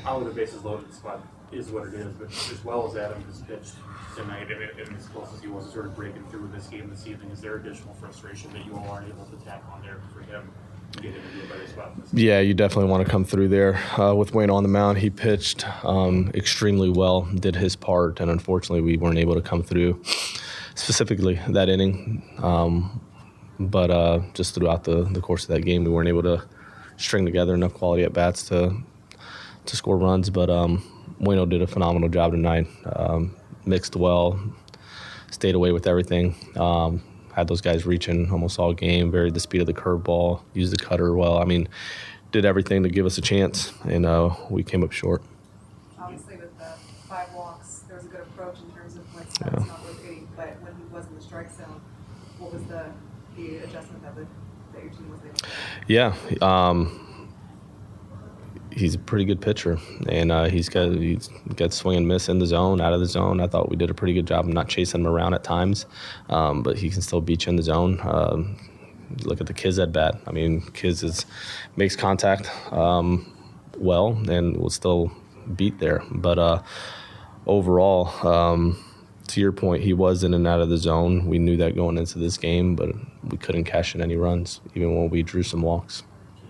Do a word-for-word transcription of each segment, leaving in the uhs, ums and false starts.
how the bases loaded spot is what it is, but as well as Adam has pitched tonight, and, and as close as he was sort of breaking through this game this evening, is there additional frustration that you all aren't able to tack on there for him to get him into a better spot? Yeah, you definitely want to come through there. Uh, with Wayne on the mound, he pitched um, extremely well, did his part, and unfortunately we weren't able to come through specifically that inning. Um, but uh, just throughout the, the course of that game, we weren't able to string together enough quality at bats to to score runs. But um, Wayno did a phenomenal job tonight. Um, mixed well, stayed away with everything. Um, had those guys reaching almost all game, varied the speed of the curveball, used the cutter well. I mean, did everything to give us a chance, and uh, we came up short. Obviously, with the five walks, there was a good approach in terms of when Scott's yeah. not rotating, but when he was in the strike zone, what was the, the adjustment that, the, that your team was able to make? Yeah. Um, He's a pretty good pitcher, and uh, he's got he's got swing and miss in the zone, out of the zone. I thought we did a pretty good job of not chasing him around at times, um, but he can still beat you in the zone. Um, look at the Kiz at bat. I mean, Kiz is makes contact um, well and will still beat there. But uh, overall, um, to your point, he was in and out of the zone. We knew that going into this game, but we couldn't cash in any runs, even when we drew some walks.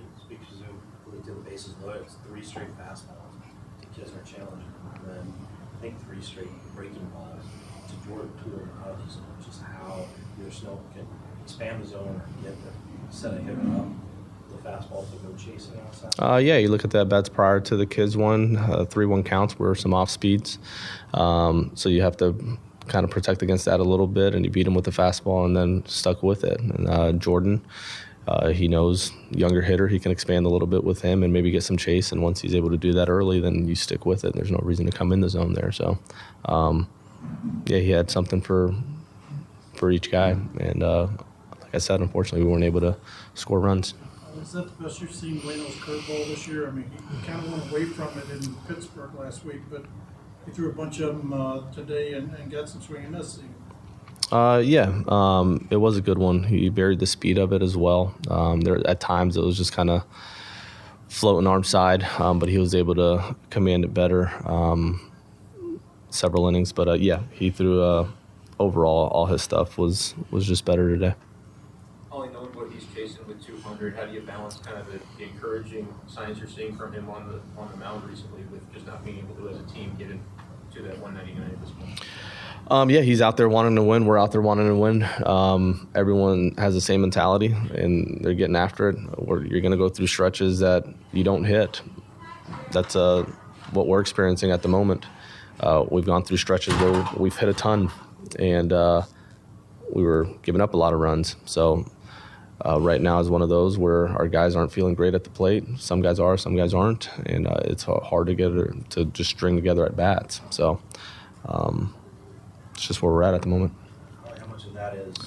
Three straight fastballs to Kisner challenging, and then I think three straight breaking balls to Jordan Toole out of the zone. Just how either Snow can expand the zone or get the set of him up the fastball to go chasing outside. Uh, yeah, you look at the bats prior to the Kids one, uh, three one counts were some off speeds, um, so you have to kind of protect against that a little bit, and you beat him with the fastball and then stuck with it. And uh, Jordan. Uh, he knows younger hitter, he can expand a little bit with him and maybe get some chase, and once he's able to do that early, then you stick with it. There's no reason to come in the zone there. So, um, yeah, he had something for for each guy, and uh, like I said, unfortunately, we weren't able to score runs. Uh, is that the best you've seen Wayno's curveball this year? I mean, he kind of went away from it in Pittsburgh last week, but he threw a bunch of them uh, today and, and got some swing and miss. Uh, yeah, um, it was a good one. He varied the speed of it as well. Um, there at times it was just kind of floating arm side, um, but he was able to command it better um, several innings. But uh, yeah, he threw uh, overall all his stuff was was just better today. Ollie, knowing what he's chasing with two hundred, how do you balance kind of the, the encouraging signs you're seeing from him on the on the mound recently with just not being able to, as a team, get into that one ninety-nine at this point? Um, yeah, he's out there wanting to win. We're out there wanting to win. Um, everyone has the same mentality, and they're getting after it. Or you're going to go through stretches that you don't hit. That's uh, what we're experiencing at the moment. Uh, we've gone through stretches where we've hit a ton, and uh, we were giving up a lot of runs. So uh, right now is one of those where our guys aren't feeling great at the plate. Some guys are, some guys aren't, and uh, it's hard to get it, to just string together at bats. So. Um, It's just where we're at at the moment. How much of that is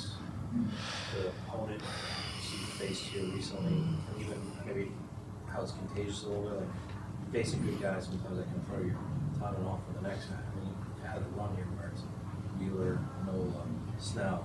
the opponent you faced here recently, and even maybe how it's contagious a little bit? Like facing good guys, sometimes I can throw your top it off for the next guy. I mean, you had a run here where it's Wheeler, Nola, Snell.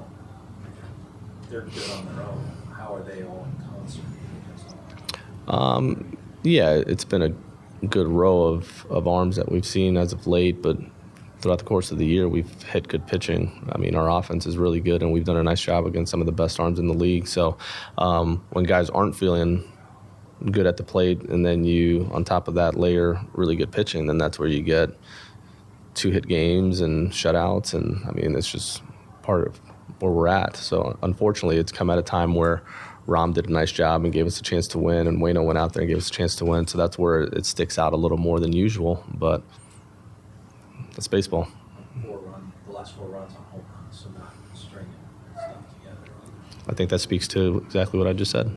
They're good on their own. How are they all in concert against all? Um, yeah, it's been a good row of, of arms that we've seen as of late, but throughout the course of the year, we've hit good pitching. I mean, our offense is really good, and we've done a nice job against some of the best arms in the league. So um, when guys aren't feeling good at the plate, and then you, on top of that, layer really good pitching, then that's where you get two-hit games and shutouts. And, I mean, it's just part of where we're at. So, unfortunately, it's come at a time where Rom did a nice job and gave us a chance to win, and Wayno went out there and gave us a chance to win. So that's where it sticks out a little more than usual. But it's baseball. Four run, the last four runs on home runs, so not stringing stuff together. I think that speaks to exactly what I just said.